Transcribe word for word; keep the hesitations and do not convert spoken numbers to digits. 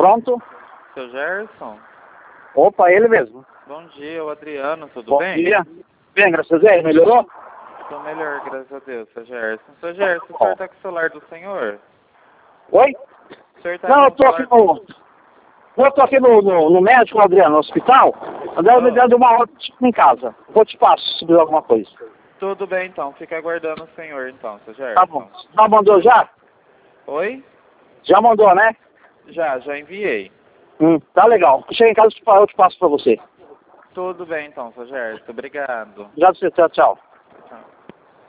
Pronto? Seu Gerson? Opa, ele mesmo. Bom dia, o Adriano, tudo Bom bem? dia. Bem, graças a Deus. Melhorou? Tô melhor, graças a Deus, seu Gerson. Seu Gerson, o senhor tá com o celular do senhor? Oi? O senhor tá Não, com eu o tô aqui celular... no... Eu tô aqui no, no, no médico, Adriano, no hospital. André me dando uma hora em casa. Vou te passo se precisar alguma coisa. Tudo bem, então. Fica aguardando o senhor, então, seu Gerson. Tá bom. Já mandou já? Oi? Já mandou, né? Já, já enviei. Hum, tá legal. Chega em casa, eu te passo pra você. Tudo bem, então, seu Gerson. Obrigado. Já você, tchau, tchau.